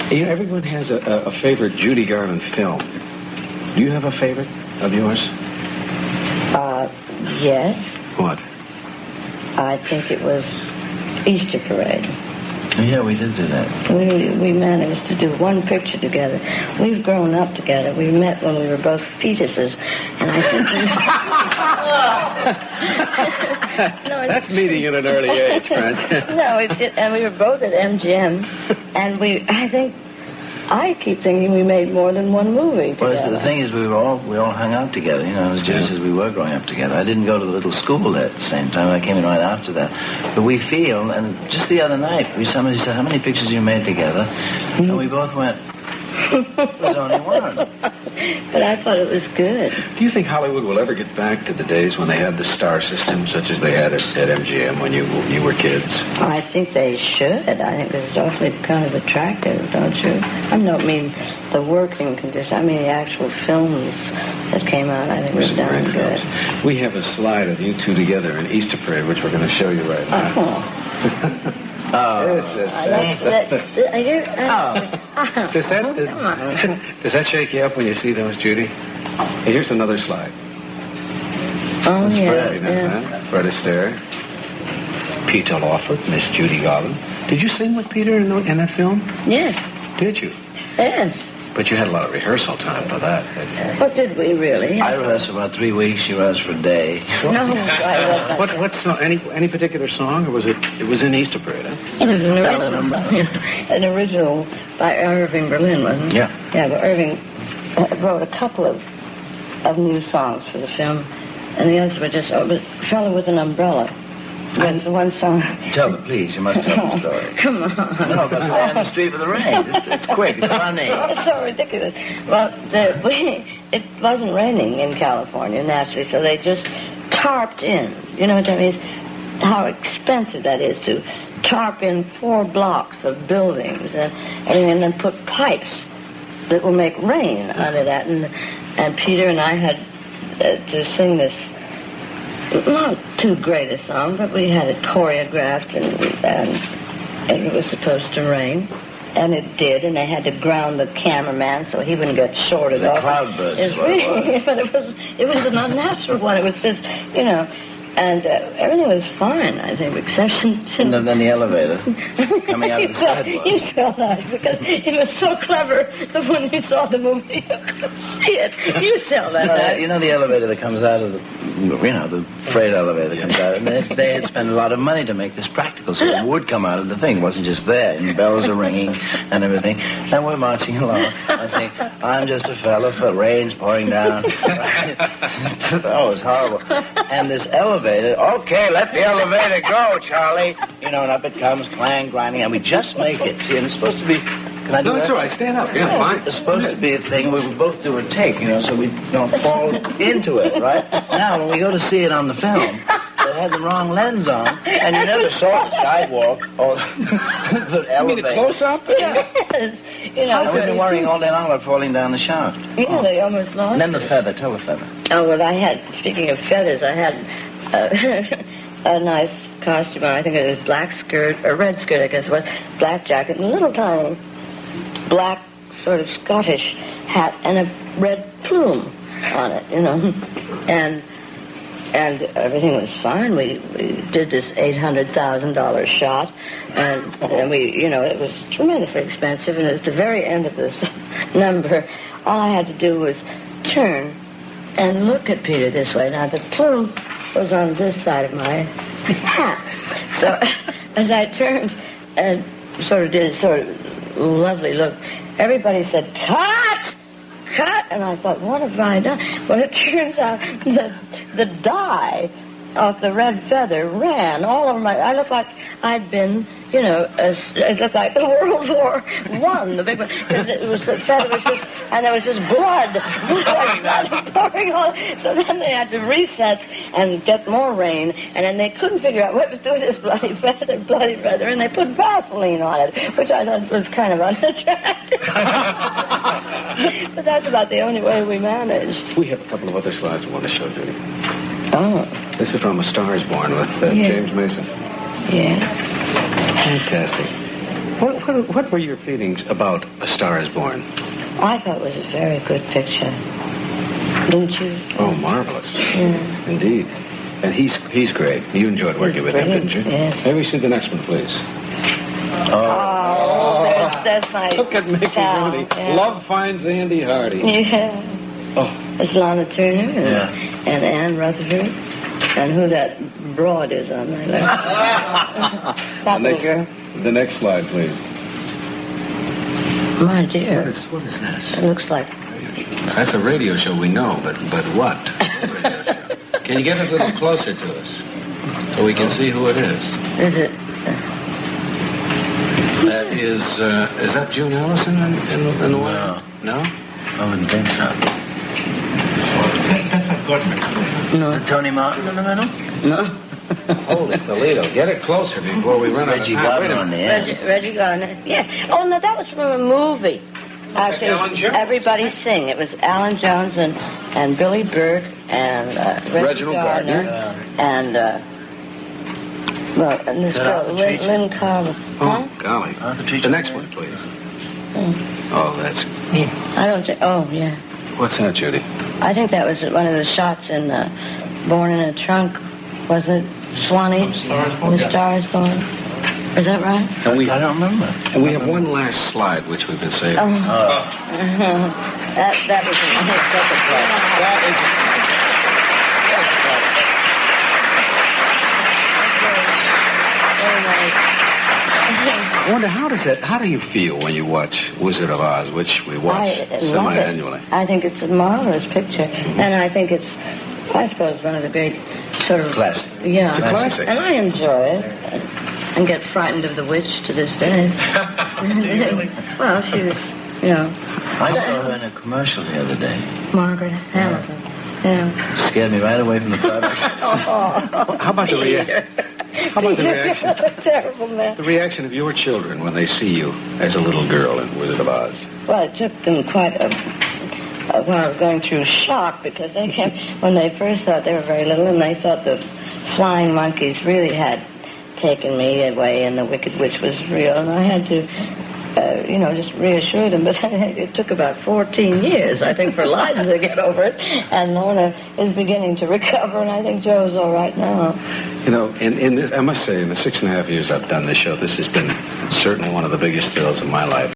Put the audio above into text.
You know, everyone has a favorite Judy Garland film. Do you have a favorite of yours? Yes. What? I think it was Easter Parade. Yeah, we did do that. We managed to do one picture together. We've grown up together. We met when we were both fetuses, and I think That's meeting at an early age, Frances. No, and we were both at MGM, and I keep thinking we made more than one movie together. Well, the thing is, we all hung out together, you know, as Jews as we were growing up together. I didn't go to the little school at the same time. I came in right after that. But we feel, and just the other night, somebody said, how many pictures you made together? And we both went, there's only one. But I thought it was good. Do you think Hollywood will ever get back to the days when they had the star system, such as they had at MGM when you were kids? I think they should. I think it's awfully kind of attractive, don't you? I don't mean the working conditions. I mean the actual films that came out. I think were darn good. We have a slide of you two together in Easter Parade, which we're going to show you right now. Does that shake you up when you see those, Judy? Hey, here's another slide. Oh, Fred Astaire, Peter Lawford, Miss Judy Garland. Did you sing with Peter in that film? Yes. Did you? Yes. But you had a lot of rehearsal time for that. What did we really? I rehearsed for about 3 weeks. She rehearsed for a day. No, I wasn't. What song? Any particular song, or was it? It was in Easter Parade, huh? It was an original by Irving Berlin, wasn't it? Yeah. Yeah, but Irving wrote a couple of new songs for the film, and the others were just a fellow with an umbrella. There's one song. Tell it, please. You must tell the story. Come on. No, but on the street with the rain. It's quick. It's funny. It's so ridiculous. Well, it wasn't raining in California, naturally, so they just tarped in. You know what that means? How expensive that is to tarp in 4 blocks of buildings and then put pipes that will make rain under that. And Peter and I had to sing this. Not too great a song, but we had it choreographed, and it was supposed to rain, and it did, and they had to ground the cameraman so he wouldn't get shorted off. The cloudburst. But it was an unnatural one. It was just, you know, and everything was fine, I think, except and then the elevator coming out of the sidewalk. You saw that because it was so clever that when you saw the movie, you could see it. You saw that. You know the elevator that comes out of the freight elevator that comes out, and they had spent a lot of money to make this practical, so it would come out of the thing. It wasn't just there, and the bells are ringing and everything. And we're marching along. I saying, I'm just a fella, the rain's pouring down. That was horrible. And this elevator, okay, let the elevator go, Charlie. You know, and up it comes, clang, grinding, and we just make it. See, and it's supposed to be... Can I do that? That's all right. Stand up. Yeah, fine. It's supposed to be a thing where we both do a take, you know, so we don't fall into it, right? Now, when we go to see it on the film, they had the wrong lens on, and you never saw the sidewalk or the elevator. You mean the close-up? Yes. You know, and we've been worrying all day long about falling down the shaft. Yeah, they almost lost And then the it. feather. Tell the feather. Oh, well, speaking of feathers, I had a nice costume on. I think it was black skirt, or red skirt, I guess it was, black jacket, and a little tiny black sort of Scottish hat, and a red plume on it, you know. And everything was fine. We did this $800,000 shot, and we, you know, it was tremendously expensive. And at the very end of this number, all I had to do was turn and look at Peter this way. Now, the plume was on this side of my hat. So as I turned and sort of did a sort of lovely look, everybody said, "Cut! Cut!" And I thought, what have I done? Well, it turns out that the dye of the red feather ran all over my... I looked like I'd been, you know, it looked like World War I, the big one. It was, the feather was just... And there was just blood pouring on. So then they had to reset and get more rain, and then they couldn't figure out what to do with this bloody feather, and they put Vaseline on it, which I thought was kind of unattractive. But that's about the only way we managed. We have a couple of other slides we want to show, Judy. Oh. This is from A Star is Born with James Mason. Yeah. Fantastic. What were your feelings about A Star Is Born? I thought it was a very good picture. Didn't you? Oh, marvelous. Yeah. Indeed. And he's great. You enjoyed working with him, didn't you? Yes. Maybe see the next one, please. Oh, that's my Look at Mickey pal. Rooney. Yeah. Love finds Andy Hardy. Yeah. Oh, It's Lana Turner and Anne Rutherford. And who that broad is on my left. That little girl. The next slide, please. My dear. What is this? It looks like... That's a radio show, we know, but what? Radio show. Can you get a little closer to us so we can see who it is? Is it... That is that June Allison in the No. No? I wouldn't think so. That's a good one. No. Tony Martin in the middle? No. Holy Toledo, get it closer before we run out of Reggie time. Gardner Wait a on the minute. end. Reggie Gardner. Yes. Oh, no, that was from a movie. Actually, Alan Jones? Everybody Sing. It was Alan Jones and Billy Burke and Reggie Reginald Gardner. and and this girl, Lynn Carver. Oh, golly. The next one, please. Oh, that's... I don't think... Oh, yeah. What's that, Judy? I think that was one of the shots in Born in a Trunk. Wasn't it Swanee? The Star Is Born. Is that right? And I don't remember. And we have one last slide, which we've been saving. That was I wonder, how do you feel when you watch Wizard of Oz, which we watch semi-annually? I think it's a marvelous picture. And I think it's, I suppose, one of the great sort of... Classic. Yeah. It's a classic. And I enjoy it. And get frightened of the witch to this day. Well, she was, you know... I saw her in a commercial the other day. Margaret Hamilton. Yeah. Scared me right away from the product. How about the reaction? Terrible man. The reaction of your children when they see you as a little girl in Wizard of Oz. Well, it took them quite a while going through shock because they came, when they first thought they were very little and they thought the flying monkeys really had taken me away and the Wicked Witch was real, and I had to, just reassure them. But it took about 14 years, I think, for Liza to get over it, and Lorna is beginning to recover, and I think Joe's all right now. You know, in this, I must say, in the 6.5 years I've done this show, this has been certainly one of the biggest thrills of my life.